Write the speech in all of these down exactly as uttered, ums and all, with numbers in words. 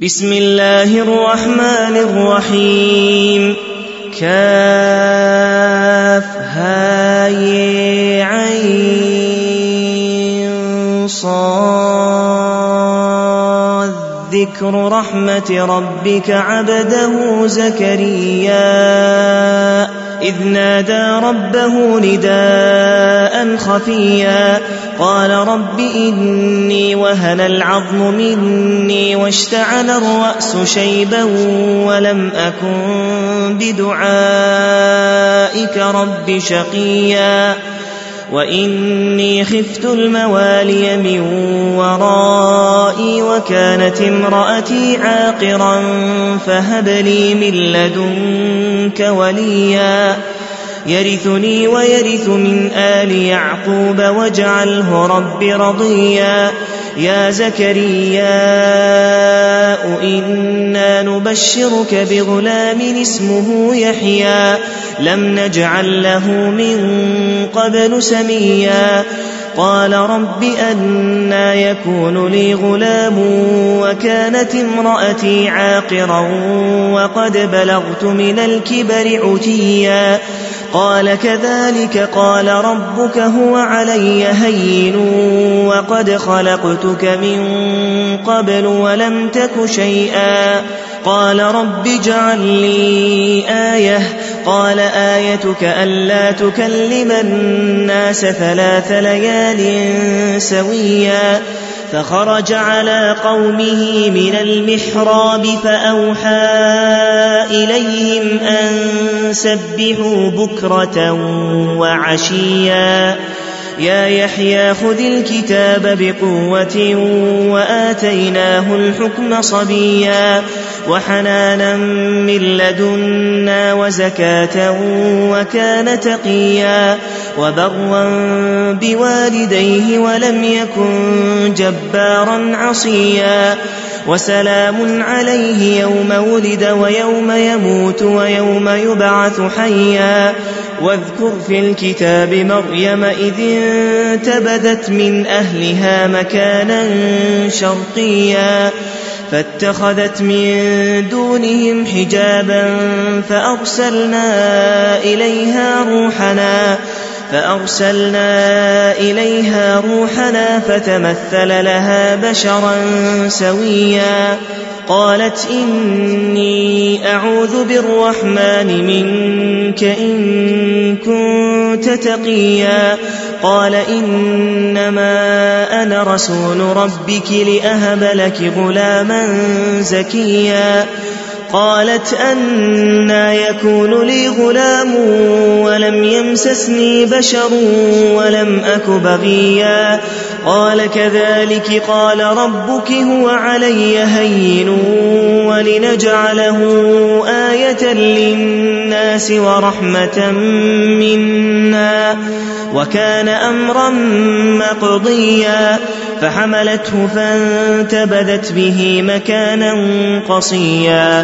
بسم الله الرحمن الرحيم كافها يا عين صاد ذكر رحمة ربك عبده زكريا إذ نادى ربه نداء خفيا قال رب إني وهن العظم مني واشتعل الرأس شيبا ولم أكن بدعائك رب شقيا وإني خفت الموالي من ورائي وكانت امرأتي عاقرا فهب لي من لدنك وليا يرثني ويرث من آل يعقوب واجعله رب رضيا يا زكريا إنا نبشرك بغلام اسمه يحيى لم نجعل له من قبل سميا قال رب أنى يكون لي غلام وكانت امرأتي عاقرا وقد بلغت من الكبر عتيا قال كذلك قال ربك هو علي هين وقد خلقتك من قبل ولم تك شيئا قال رب اجعل لي آية قال آيتك ألا تكلم الناس ثلاث ليال سويا فخرج على قومه من المحراب فأوحى إليهم أن سبحوا بكرة وعشيا يا يحيى خذ الكتاب بقوة وآتيناه الحكم صبيا وحنانا من لدنا وزكاة وكان تقيا وبرا بوالديه ولم يكن جبارا عصيا وسلام عليه يوم ولد ويوم يموت ويوم يبعث حيا واذكر في الكتاب مريم إذ انتبذت من أهلها مكانا شرقيا فاتخذت من دونهم حجابا فأرسلنا إليها روحنا فأرسلنا إليها روحنا فتمثل لها بشرا سويا قالت إني أعوذ بالرحمن منك إن كنت تقيا قال إنما أنا رسول ربك لأهب لك غلاما زكيا قالت أنى يكون لي غلام ولم يمسسني بشر ولم أك بغيا قال كذلك قال ربك هو علي هين ولنجعله آية للناس ورحمة منا وكان أمرا مقضيا فحملته فانتبذت به مكانا قصيا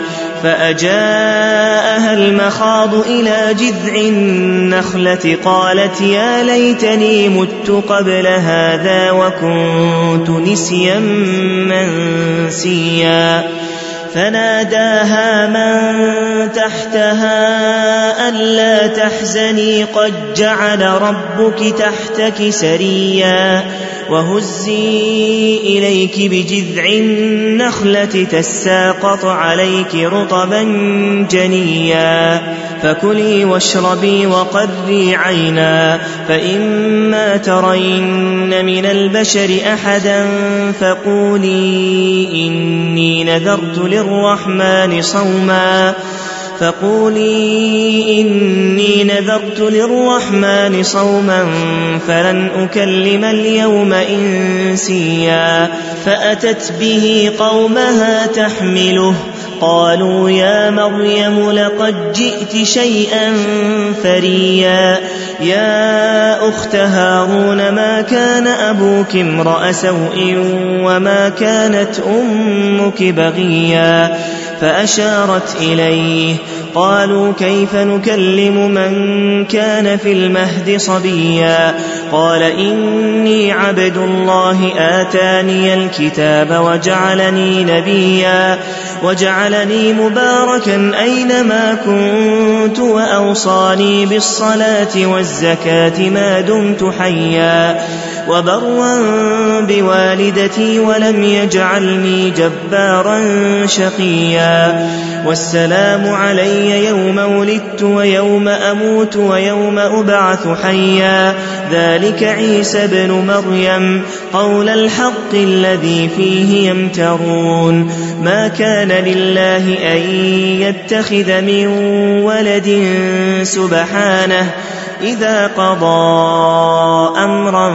فأجاءها المخاض إلى جذع النخلة قالت يا ليتني مت قبل هذا وكنت نسيا منسيا فناداها من تحتها ألا تحزني قد جعل ربك تحتك سريا وهزي إليك بجذع النخلة تساقط عليك رطبا جنيا فكلي واشربي وقري عينا فإما ترين من البشر أحدا فقولي إني نذرت للرحمن صوما فقولي إني نذرت للرحمن صوما فلن أكلم اليوم إنسيا فأتت به قومها تحمله قالوا يا مريم لقد جئت شيئا فريا يا أخت هارون ما كان أبوك امرأ سوء وما كانت أمك بغيا فأشارت إليه. قالوا كيف نكلم من كان في المهد صبيا قال إني عبد الله آتاني الكتاب وجعلني نبيا وجعلني مباركا أينما كنت وأوصاني بالصلاة والزكاة ما دمت حيا وبرا بوالدتي ولم يجعلني جبارا شقيا والسلام علي يوم ولدت ويوم أموت ويوم أبعث حيا ذلك عيسى بن مريم قول الحق الذي فيه يمترون ما كان لله أن يتخذ من ولد سبحانه إذا قضى أمرا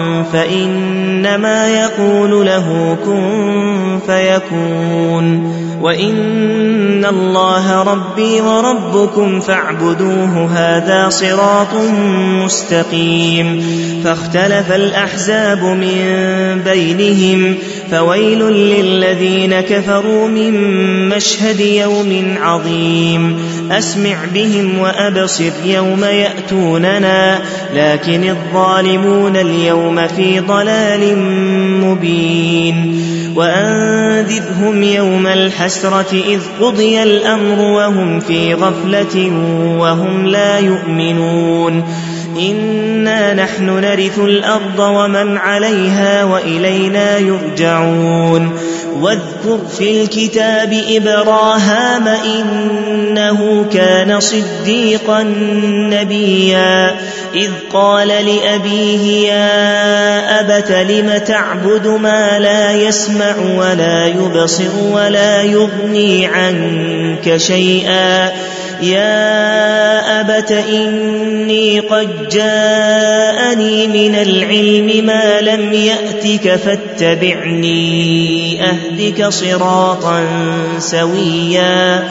فإنما يقول له كن فيكون وإن الله ربي وربكم فاعبدوه هذا صراط مستقيم فاختلف الأحزاب من بينهم فويل للذين كفروا من مشهد يوم عظيم أسمع بهم وأبصر يوم يأتوننا لكن الظالمون اليوم في ضلال مبين وأنذرهم يوم الحسرة إذ قضي الأمر وهم في غفلة وهم لا يؤمنون إنا نحن نرث الأرض ومن عليها وإلينا يرجعون واذكر في الكتاب إبراهام إنه كان صديقا نبيا إذ قال لأبيه يا أبت لم تعبد ما لا يسمع ولا يبصر ولا يغني عنك شيئا يا أبت إني قد جاءني من العلم ما لم يأتك فاتبعني أهدك صراطا سويا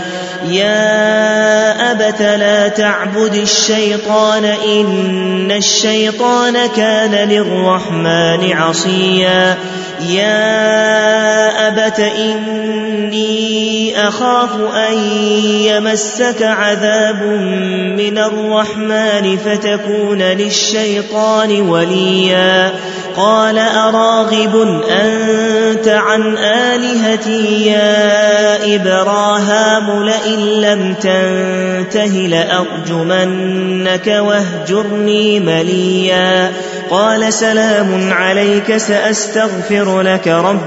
يا أبت لا تعبد الشيطان إن الشيطان كان للرحمن عصيا يا أبت إني أخاف أن يمسك عذاب من الرحمن فتكون للشيطان وليا قال أراغب أنت عن آلهتي يا إبراهام لئن لم تنته لأرجمنك واهجرني مليا قال سلام عليك سأستغفر لك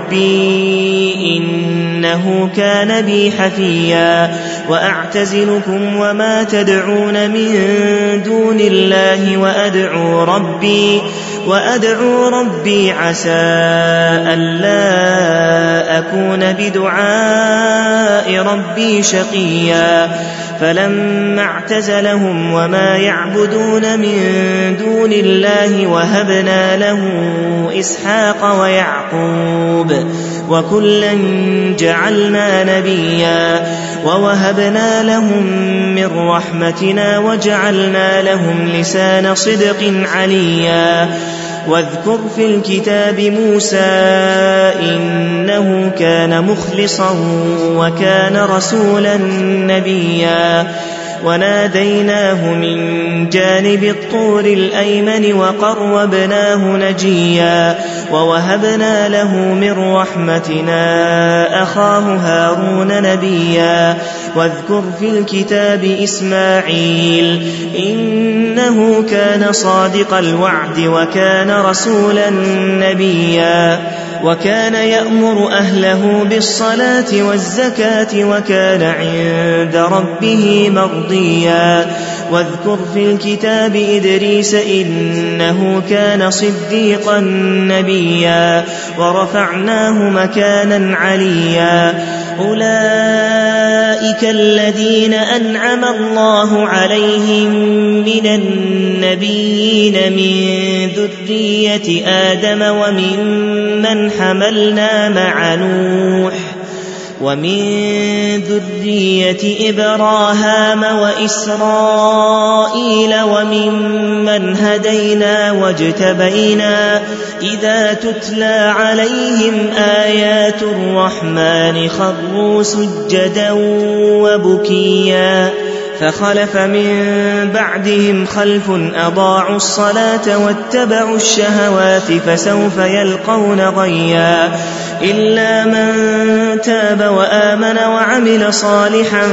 ربي إنه كان بي حفيا وأعتزلكم وما تدعون من دون الله وأدعو ربي وأدعو ربي عسى ألا أكون بدعاء ربي شقيا فلما اعتزلهم وما يعبدون من دون الله وهبنا له إسحاق ويعقوب وكلا جعلنا نبيا ووهبنا لهم من رحمتنا وجعلنا لهم لسان صدق عليا واذكر في الكتاب موسى إنه كان مخلصا وكان رسولا نبيا وناديناه من جانب الطور الأيمن وقربناه نجيا ووهبنا له من رحمتنا أخاه هارون نبيا واذكر في الكتاب إسماعيل إنه كان صادق الوعد وكان رسولا نبيا وكان يأمر أهله بالصلاة والزكاة وكان عند ربه مرضيا واذكر في الكتاب إدريس إنه كان صديقا نبيا ورفعناه مكانا عليا أولئك الذين أنعم الله عليهم من النبيين من ذرية آدم وممن حملنا مع نوح ومن ذرية إبراهام وإسرائيل وممن هدينا واجتبينا إذا تتلى عليهم آيات الرحمن خروا سجدا وبكيا فخلف من بعدهم خلف أضاعوا الصلاة واتبعوا الشهوات فسوف يلقون غيا إلا من تاب وآمن وعمل صالحا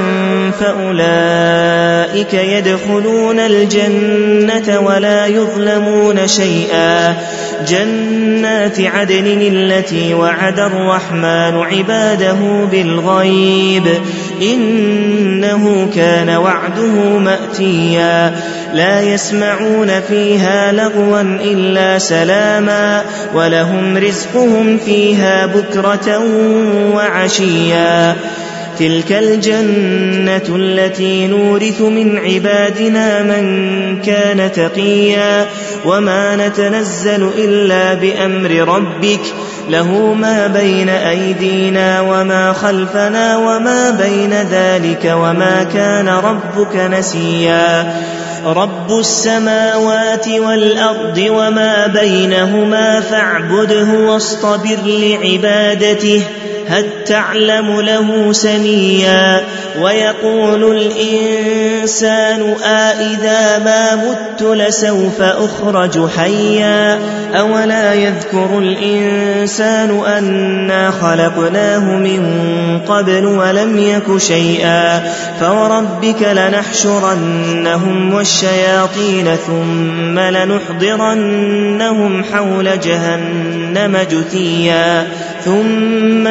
فأولئك يدخلون الجنة ولا يظلمون شيئا جنات عدن التي وعد الرحمن عباده بالغيب إنه كان وعده مأتيا لا يسمعون فيها لغوا إلا سلاما ولهم رزقهم فيها بكرة وعشيا تلك الجنة التي نورث من عبادنا من كان تقيا وما نتنزل إلا بأمر ربك له ما بين أيدينا وما خلفنا وما بين ذلك وما كان ربك نسيا رب السماوات والأرض وما بينهما فاعبده واصطبر لعبادته هل تعلم له سميا ويقول الإنسان آئذا ما مت لسوف أخرج حيا أولا يذكر الإنسان أنا خلقناه من قبل ولم يك شيئا فوربك لنحشرنهم والشياطين ثم لنحضرنهم حول جهنم جثيا ثم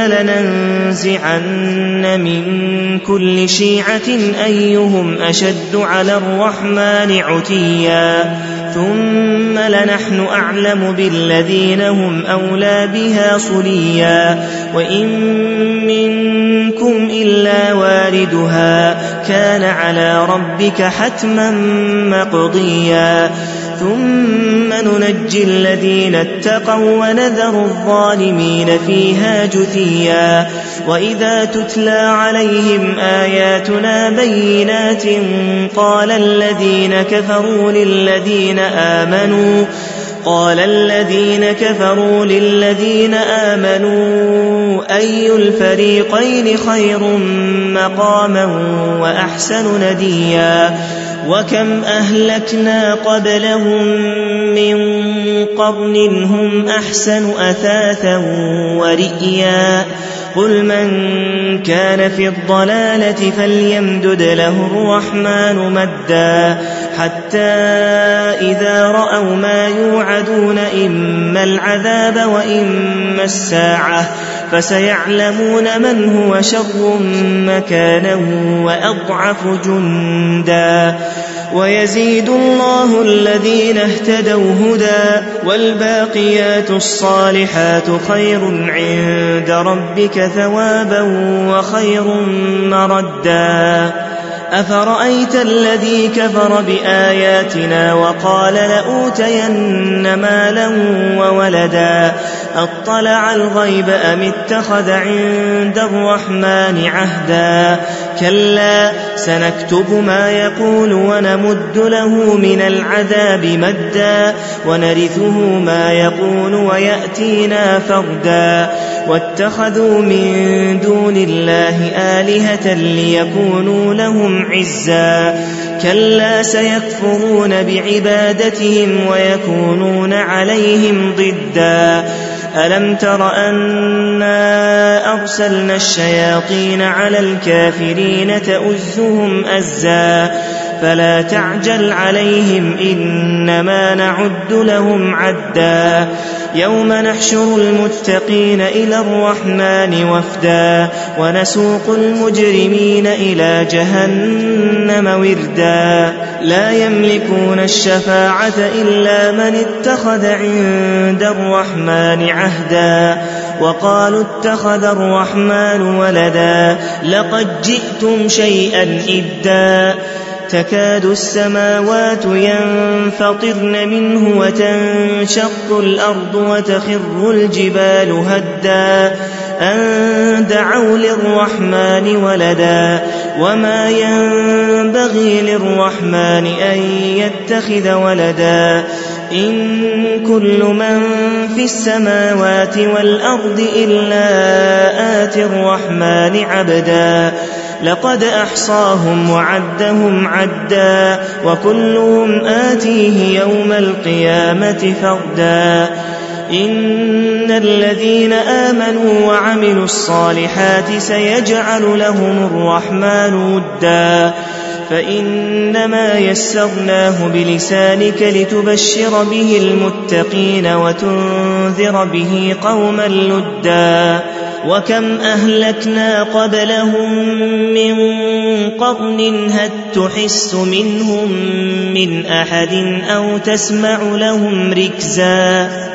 لننزعن من كل شيعة أيهم أشد على الرحمن عتيا ثم لنحن أعلم بالذين هم أولى بها صليا وإن منكم إلا واردها كان على ربك حتما مقضيا ثم ننجي الذين اتقوا ونذر الظالمين فيها جثيا وإذا تتلى عليهم آياتنا بينات قال الذين كفروا للذين آمنوا قال الذين كفروا للذين آمنوا أي الفريقين خير مقاما وأحسن نديا وكم أهلكنا قبلهم من قرن هم أحسن أثاثا ورئيا قل من كان في الضلالة فليمدد له الرحمن مدا حتى إذا رأوا ما يوعدون إما العذاب وإما الساعة فسيعلمون من هو شر مكانا وأضعف جندا ويزيد الله الذين اهتدوا هدى والباقيات الصالحات خير عند ربك ثوابا وخير مردا أفرأيت الذي كفر بآياتنا وقال لأوتين مالا وولدا أطلع الغيب أم اتخذ عند الرحمن عهدا كلا سنكتب ما يقول ونمد له من العذاب مدا ونرثه ما يقول ويأتينا فردا واتخذوا من دون الله آلهة ليكونوا لهم عزا كلا سيكفرون بعبادتهم ويكونون عليهم ضدا ألم تر أنا أرسلنا الشياطين على الكافرين تؤزهم أزا فلا تعجل عليهم إنما نعد لهم عدا يوم نحشر المتقين إلى الرحمن وفدا ونسوق المجرمين إلى جهنم وردا لا يملكون الشفاعة إلا من اتخذ عند الرحمن عهدا وقالوا اتخذ الرحمن ولدا لقد جئتم شيئا إدا تكاد السماوات ينفطرن منه وتنشق الأرض وتخر الجبال هدا أن دعوا للرحمن ولدا وما ينبغي للرحمن أن يتخذ ولدا إن كل من في السماوات والأرض إلا آتي الرحمن عبدا لقد أحصاهم وعدهم عدا وكلهم آتيه يوم القيامة فردا إن الذين آمنوا وعملوا الصالحات سيجعل لهم الرحمن ودا فإنما يسرناه بلسانك لتبشر به المتقين وتنذر به قوما لدا وكم أهلكنا قبلهم من قرن هل تحس منهم من أحد أو تسمع لهم ركزا